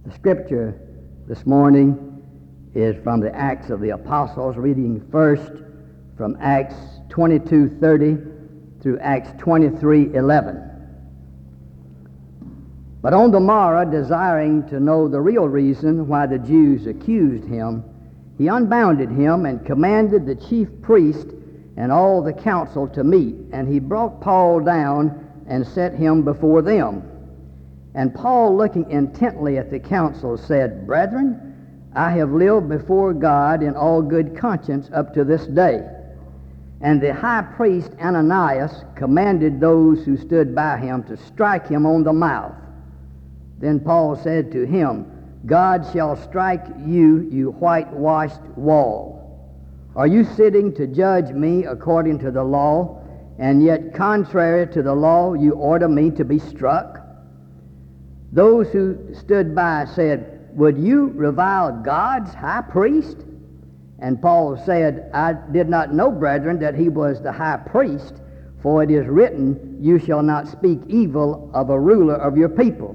The scripture this morning is from the Acts of the Apostles, reading first from Acts 22:30 through Acts 23:11. But on the morrow, desiring to know the real reason why the Jews accused him, he unbounded him and commanded the chief priest and all the council to meet. And he brought Paul down and set him before them. And Paul, looking intently at the council, said, "Brethren, I have lived before God in all good conscience up to this day." And the high priest Ananias commanded those who stood by him to strike him on the mouth. Then Paul said to him, "God shall strike you, you whitewashed wall. Are you sitting to judge me according to the law, and yet contrary to the law you order me to be struck?" Those who stood by said, "Would you revile God's high priest?" And Paul said, "I did not know, brethren, that he was the high priest, for it is written, you shall not speak evil of a ruler of your people."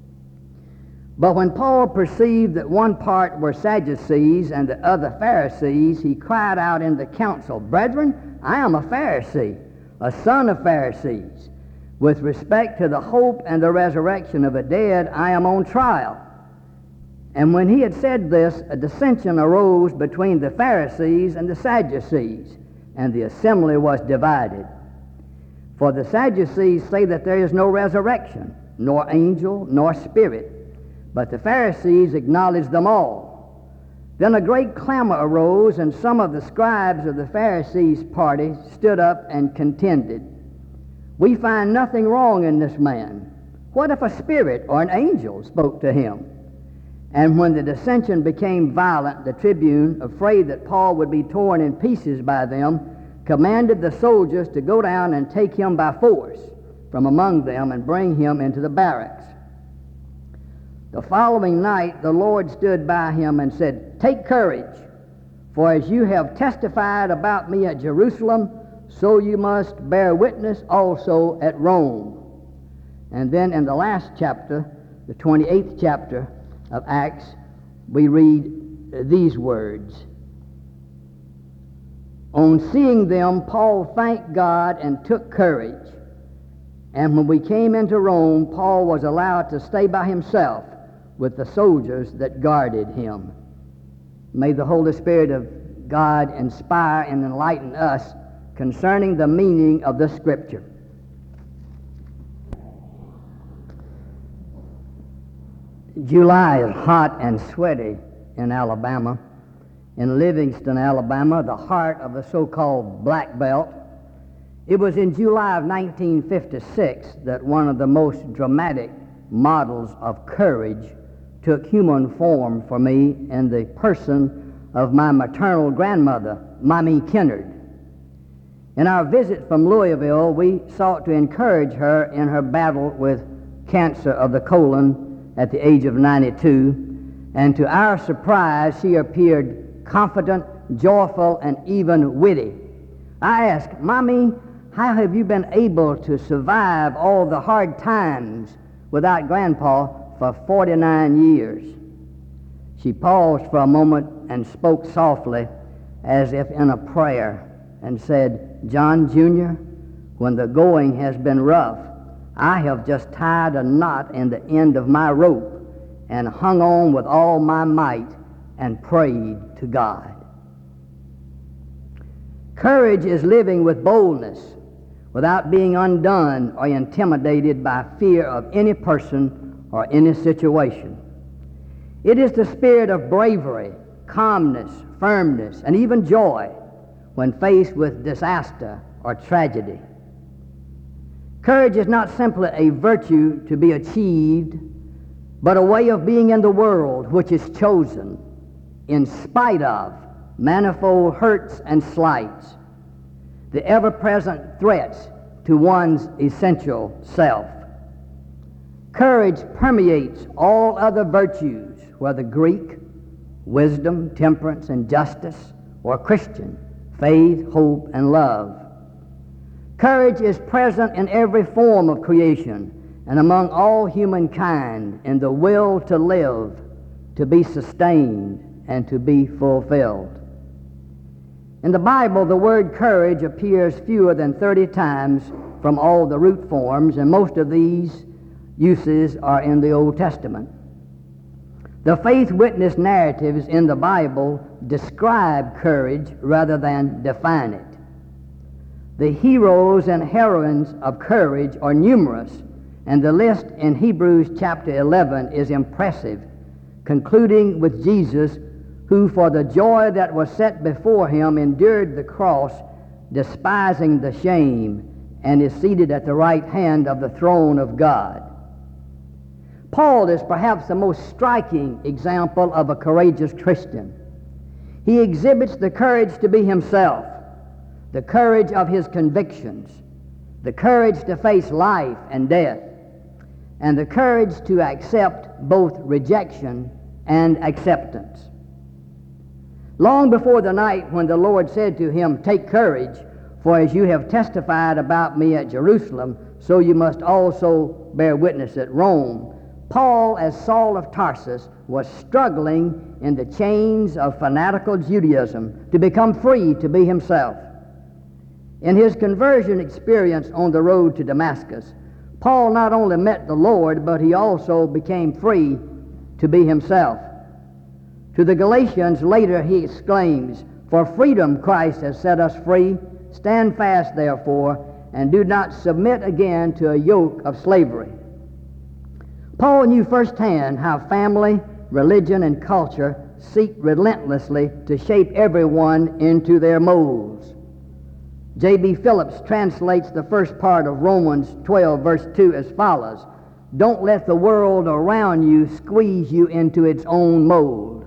But when Paul perceived that one part were Sadducees and the other Pharisees, he cried out in the council, "Brethren, I am a Pharisee, a son of Pharisees. With respect to the hope and the resurrection of the dead, I am on trial." And when he had said this, a dissension arose between the Pharisees and the Sadducees, and the assembly was divided. For the Sadducees say that there is no resurrection, nor angel, nor spirit, but the Pharisees acknowledge them all. Then a great clamor arose, and some of the scribes of the Pharisees' party stood up and contended, "We find nothing wrong in this man. What if a spirit or an angel spoke to him?" And when the dissension became violent, the tribune, afraid that Paul would be torn in pieces by them, commanded the soldiers to go down and take him by force from among them and bring him into the barracks. The following night the Lord stood by him and said, "Take courage, for as you have testified about me at Jerusalem, so you must bear witness also at Rome." And then in the last chapter, the 28th chapter of Acts, we read these words. "On seeing them, Paul thanked God and took courage. And when we came into Rome, Paul was allowed to stay by himself with the soldiers that guarded him." May the Holy Spirit of God inspire and enlighten us concerning the meaning of this scripture. July is hot and sweaty in Alabama. In Livingston, Alabama, the heart of the so-called Black Belt. It was in July of 1956 that one of the most dramatic models of courage took human form for me in the person of my maternal grandmother, Mamie Kennard. In our visit from Louisville, we sought to encourage her in her battle with cancer of the colon at the age of 92, and to our surprise, she appeared confident, joyful, and even witty. I asked, "Mommy, how have you been able to survive all the hard times without Grandpa for 49 years? She paused for a moment and spoke softly, as if in a prayer, and said, "John Jr., when the going has been rough, I have just tied a knot in the end of my rope and hung on with all my might and prayed to God." Courage is living with boldness without being undone or intimidated by fear of any person or any situation. It is the spirit of bravery, calmness, firmness, and even joy when faced with disaster or tragedy. Courage is not simply a virtue to be achieved, but a way of being in the world which is chosen in spite of manifold hurts and slights, the ever-present threats to one's essential self. Courage permeates all other virtues, whether Greek, wisdom, temperance, and justice, or Christian, faith, hope, and love. Courage is present in every form of creation and among all humankind in the will to live, to be sustained, and to be fulfilled. In the Bible, the word courage appears fewer than 30 times from all the root forms, and most of these uses are in the Old Testament. The faith witness narratives in the Bible describe courage rather than define it. The heroes and heroines of courage are numerous, and the list in Hebrews chapter 11 is impressive, concluding with Jesus, who for the joy that was set before him endured the cross, despising the shame, and is seated at the right hand of the throne of God. Paul is perhaps the most striking example of a courageous Christian. He exhibits the courage to be himself, the courage of his convictions, the courage to face life and death, and the courage to accept both rejection and acceptance. Long before the night when the Lord said to him, "Take courage, for as you have testified about me at Jerusalem, so you must also bear witness at Rome," Paul, as Saul of Tarsus, was struggling in the chains of fanatical Judaism to become free to be himself. In his conversion experience on the road to Damascus, Paul not only met the Lord, but he also became free to be himself. To the Galatians later he exclaims, "For freedom Christ has set us free. Stand fast, therefore, and do not submit again to a yoke of slavery." Paul knew firsthand how family, religion, and culture seek relentlessly to shape everyone into their molds. J.B. Phillips translates the first part of Romans 12, verse 2 as follows: "Don't let the world around you squeeze you into its own mold."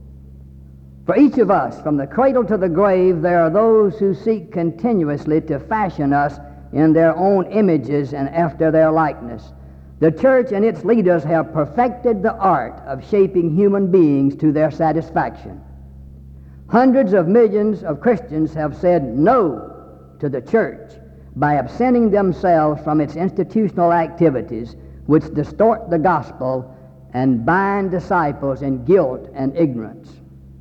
For each of us, from the cradle to the grave, there are those who seek continuously to fashion us in their own images and after their likeness. The church and its leaders have perfected the art of shaping human beings to their satisfaction. Hundreds of millions of Christians have said no to the church by absenting themselves from its institutional activities, which distort the gospel and bind disciples in guilt and ignorance.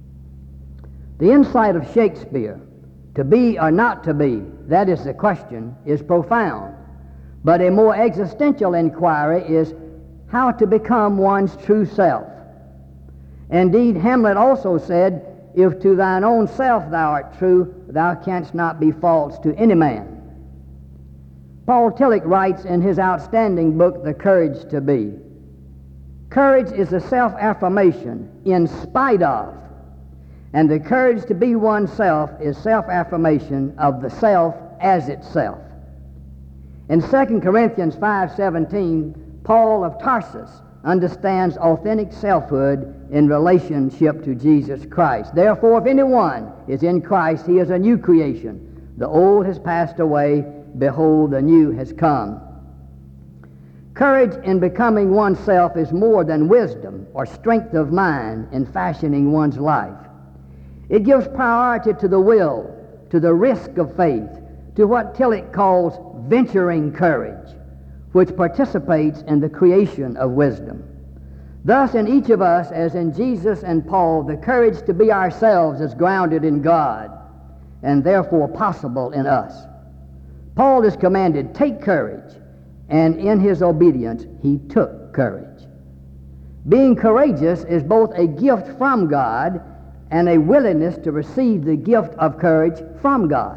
The insight of Shakespeare, to be or not to be, that is the question, is profound. But a more existential inquiry is how to become one's true self. Indeed, Hamlet also said, "If to thine own self thou art true, thou canst not be false to any man." Paul Tillich writes in his outstanding book, The Courage to Be, "Courage is a self-affirmation in spite of, and the courage to be oneself is self-affirmation of the self as itself." In 2 Corinthians 5:17, Paul of Tarsus understands authentic selfhood in relationship to Jesus Christ. "Therefore, if anyone is in Christ, he is a new creation. The old has passed away. Behold, the new has come." Courage in becoming oneself is more than wisdom or strength of mind in fashioning one's life. It gives priority to the will, to the risk of faith, to what Tillich calls venturing courage, which participates in the creation of wisdom. Thus, in each of us, as in Jesus and Paul, the courage to be ourselves is grounded in God and therefore possible in us. Paul is commanded, "Take courage," and in his obedience, he took courage. Being courageous is both a gift from God and a willingness to receive the gift of courage from God.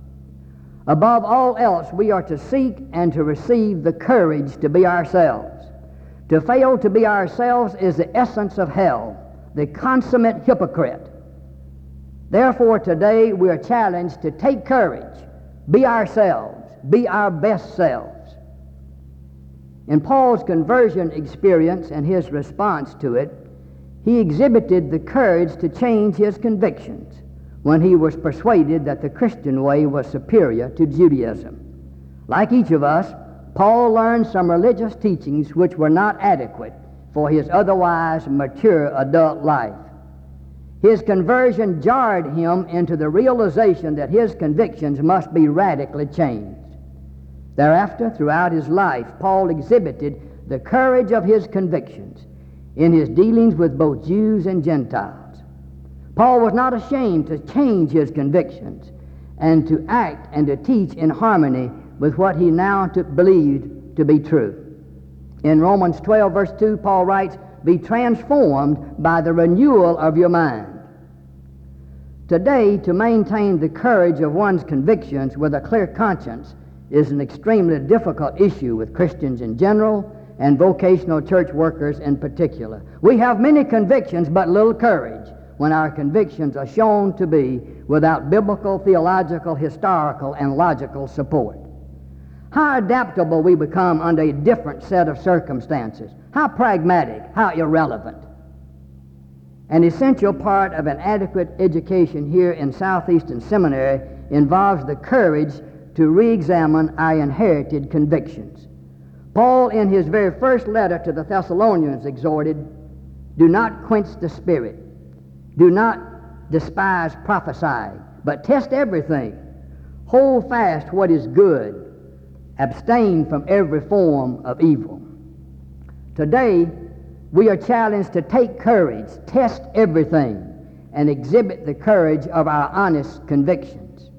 Above all else, we are to seek and to receive the courage to be ourselves. To fail to be ourselves is the essence of hell, the consummate hypocrite. Therefore, today we are challenged to take courage, be ourselves, be our best selves. In Paul's conversion experience and his response to it, he exhibited the courage to change his convictions when he was persuaded that the Christian way was superior to Judaism. Like each of us, Paul learned some religious teachings which were not adequate for his otherwise mature adult life. His conversion jarred him into the realization that his convictions must be radically changed. Thereafter, throughout his life, Paul exhibited the courage of his convictions in his dealings with both Jews and Gentiles. Paul was not ashamed to change his convictions and to act and to teach in harmony with what he now believed to be true. In Romans 12, verse 2, Paul writes, "Be transformed by the renewal of your mind." Today, to maintain the courage of one's convictions with a clear conscience is an extremely difficult issue with Christians in general and vocational church workers in particular. We have many convictions but little courage when our convictions are shown to be without biblical, theological, historical, and logical support. How adaptable we become under a different set of circumstances. How pragmatic, how irrelevant. An essential part of an adequate education here in Southeastern Seminary involves the courage to re-examine our inherited convictions. Paul, in his very first letter to the Thessalonians, exhorted, "Do not quench the spirit. Do not despise prophesying, but test everything. Hold fast what is good. Abstain from every form of evil." Today, we are challenged to take courage, test everything, and exhibit the courage of our honest convictions.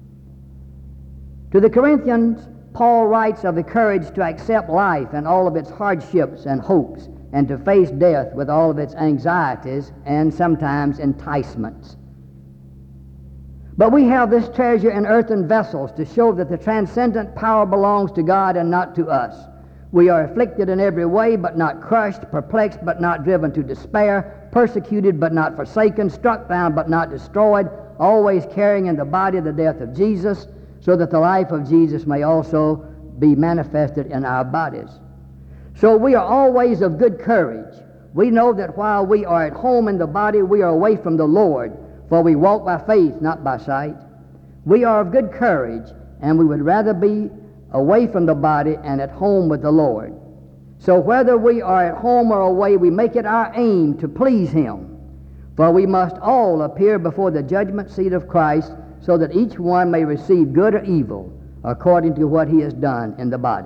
To the Corinthians, Paul writes of the courage to accept life and all of its hardships and hopes, and to face death with all of its anxieties and sometimes enticements. But we have this treasure in earthen vessels to show that the transcendent power belongs to God and not to us. We are afflicted in every way, but not crushed, perplexed, but not driven to despair, persecuted, but not forsaken, struck down, but not destroyed, always carrying in the body the death of Jesus, so that the life of Jesus may also be manifested in our bodies. So we are always of good courage. We know that while we are at home in the body, we are away from the Lord, for we walk by faith, not by sight. We are of good courage, and we would rather be away from the body and at home with the Lord. So whether we are at home or away, we make it our aim to please Him. For we must all appear before the judgment seat of Christ, so that each one may receive good or evil according to what he has done in the body.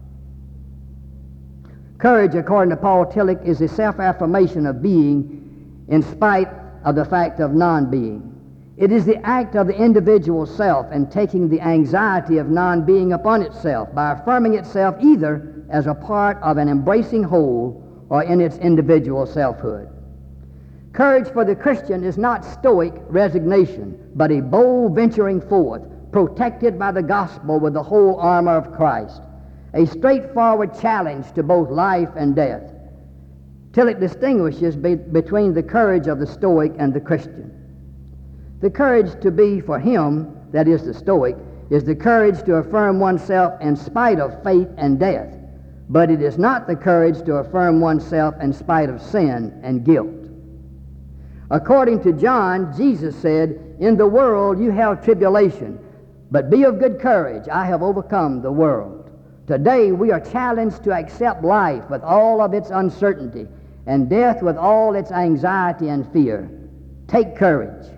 Courage, according to Paul Tillich, is a self-affirmation of being in spite of the fact of non-being. It is the act of the individual self and taking the anxiety of non-being upon itself by affirming itself either as a part of an embracing whole or in its individual selfhood. Courage for the Christian is not stoic resignation, but a bold venturing forth, protected by the gospel with the whole armor of Christ, a straightforward challenge to both life and death. Tillich distinguishes between the courage of the Stoic and the Christian. The courage to be for him, that is the Stoic, is the courage to affirm oneself in spite of fate and death, but it is not the courage to affirm oneself in spite of sin and guilt. According to John, Jesus said, "In the world you have tribulation, but be of good courage, I have overcome the world." Today we are challenged to accept life with all of its uncertainty and death with all its anxiety and fear. Take courage.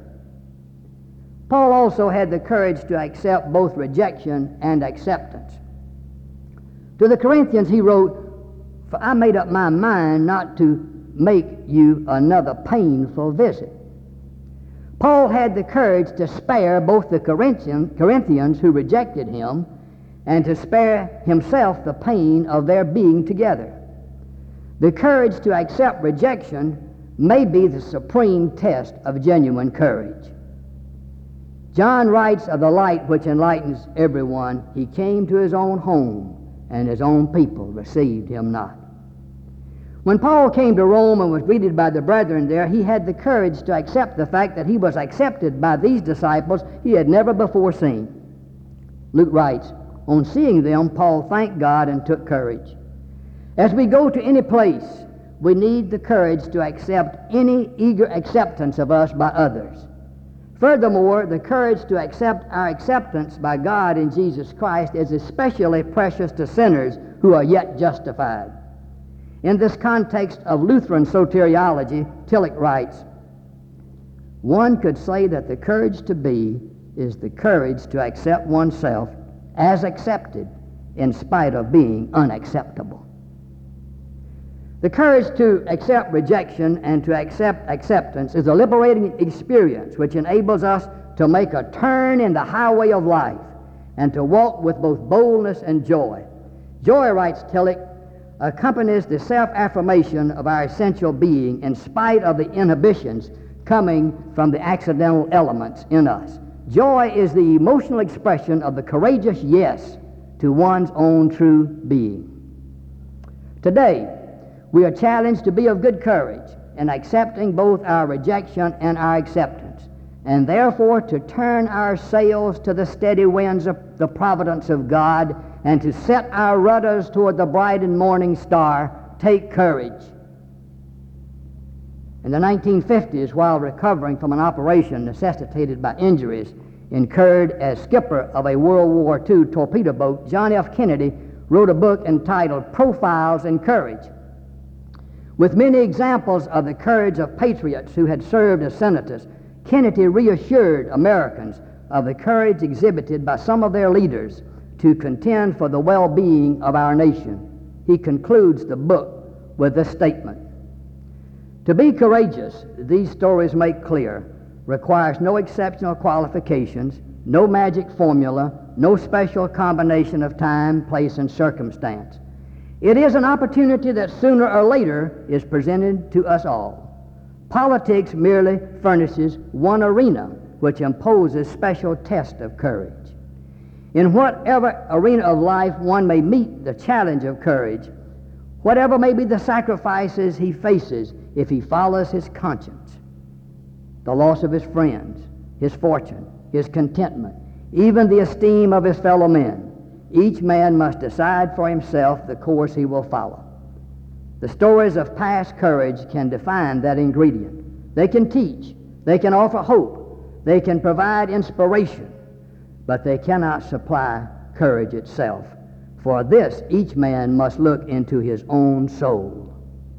Paul also had the courage to accept both rejection and acceptance. To the Corinthians he wrote, "For I made up my mind not to make you another painful visit." Paul had the courage to spare both the Corinthians who rejected him and to spare himself the pain of their being together. The courage to accept rejection may be the supreme test of genuine courage. John writes of the light which enlightens everyone. He came to his own home, and his own people received him not. When Paul came to Rome and was greeted by the brethren there, he had the courage to accept the fact that he was accepted by these disciples he had never before seen. Luke writes, "On seeing them, Paul thanked God and took courage." As we go to any place, we need the courage to accept any eager acceptance of us by others. Furthermore, the courage to accept our acceptance by God in Jesus Christ is especially precious to sinners who are yet justified. In this context of Lutheran soteriology, Tillich writes, "One could say that the courage to be is the courage to accept oneself as accepted in spite of being unacceptable. The courage to accept rejection and to accept acceptance is a liberating experience which enables us to make a turn in the highway of life and to walk with both boldness and joy. Joy, writes Tillich, accompanies the self-affirmation of our essential being in spite of the inhibitions coming from the accidental elements in us. Joy is the emotional expression of the courageous yes to one's own true being. Today, we are challenged to be of good courage in accepting both our rejection and our acceptance, and therefore to turn our sails to the steady winds of the providence of God and to set our rudders toward the bright and morning star. Take courage. In the 1950s, while recovering from an operation necessitated by injuries incurred as skipper of a World War II torpedo boat, John F. Kennedy wrote a book entitled Profiles in Courage. With many examples of the courage of patriots who had served as senators, Kennedy reassured Americans of the courage exhibited by some of their leaders to contend for the well-being of our nation. He concludes the book with this statement: "To be courageous, these stories make clear, requires no exceptional qualifications, no magic formula, no special combination of time, place, and circumstance. It is an opportunity that sooner or later is presented to us all. Politics merely furnishes one arena which imposes special test of courage. In whatever arena of life one may meet the challenge of courage, whatever may be the sacrifices he faces if he follows his conscience, the loss of his friends, his fortune, his contentment, even the esteem of his fellow men, each man must decide for himself the course he will follow. The stories of past courage can define that ingredient. They can teach, they can offer hope, they can provide inspiration, but they cannot supply courage itself. For this, each man must look into his own soul."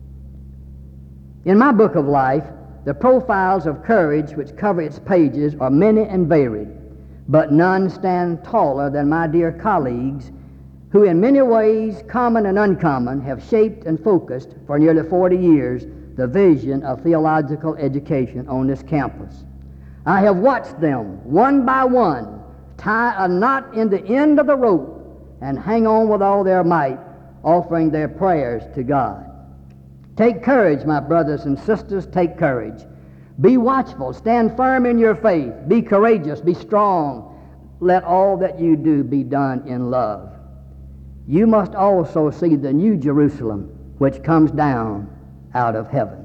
In my book of life, the profiles of courage which cover its pages are many and varied, but none stand taller than my dear colleagues who in many ways, common and uncommon, have shaped and focused for nearly 40 years the vision of theological education on this campus. I have watched them, one by one, tie a knot in the end of the rope and hang on with all their might, offering their prayers to God. Take courage, my brothers and sisters, take courage. Be watchful, stand firm in your faith, be courageous, be strong. Let all that you do be done in love. You must also see the new Jerusalem which comes down out of heaven.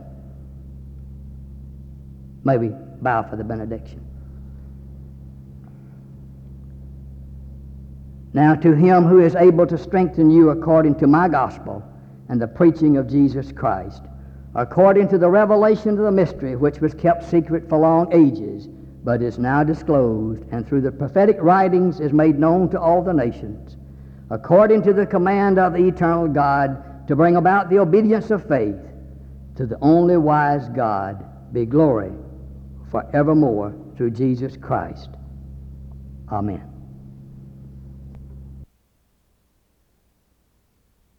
May we bow for the benediction. Now to him who is able to strengthen you according to my gospel and the preaching of Jesus Christ, according to the revelation of the mystery which was kept secret for long ages, but is now disclosed, and through the prophetic writings is made known to all the nations, according to the command of the eternal God, to bring about the obedience of faith, to the only wise God be glory forevermore through Jesus Christ. Amen.